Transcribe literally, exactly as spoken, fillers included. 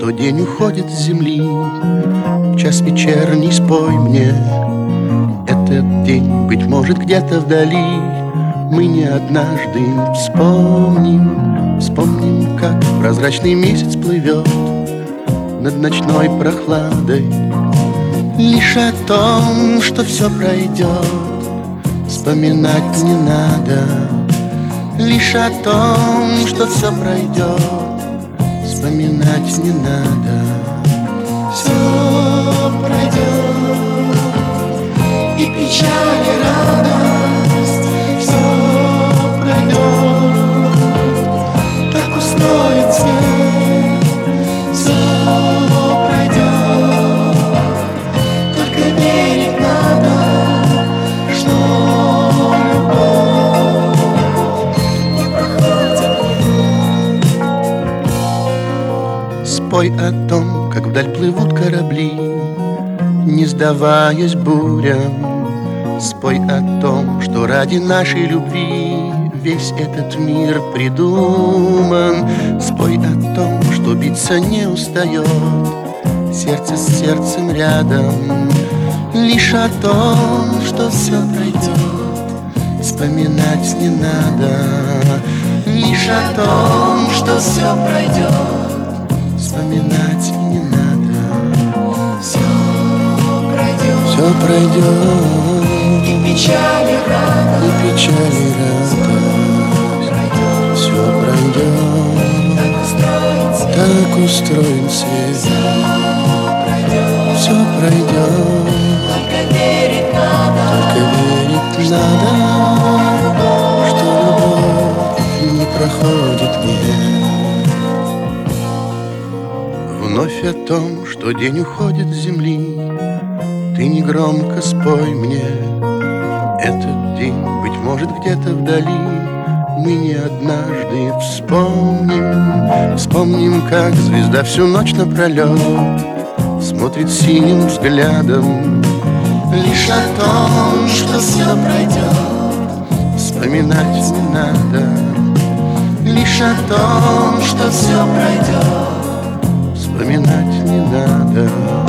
что день уходит с земли. В час вечерний спой мне этот день, быть может, где-то вдали. Мы не однажды вспомним, вспомним, как прозрачный месяц плывет над ночной прохладой. Лишь о том, что все пройдет, вспоминать не надо. Лишь о том, что все пройдет, вспоминать не надо. Все пройдет, и печаль, и радость. Все пройдет, так устроен свет. Все пройдет, только верить надо, что любовь не проходит. Спой о том, как вдаль плывут корабли, не сдаваясь бурям. Спой о том, что ради нашей любви весь этот мир придуман. Спой о том, что биться не устает сердце с сердцем рядом. Лишь о том, что все пройдет, вспоминать не надо. Лишь о том, что все пройдет, вспоминать не надо. Все пройдет, Все пройдет, и печаль, и радость. и печаль, и радость. Все пройдет, Так устроен свет. так устроен свет. Все пройдет, Только верить надо, только верить надо, что любовь не проходит век. Вновь о том, что день уходит с земли, ты негромко спой мне этот день, быть может, где-то вдали. Мы не однажды вспомним, вспомним, как звезда всю ночь напролет смотрит синим взглядом. Лишь о том, что все пройдет, вспоминать не надо. Лишь о том, что все пройдет, вспоминать не надо.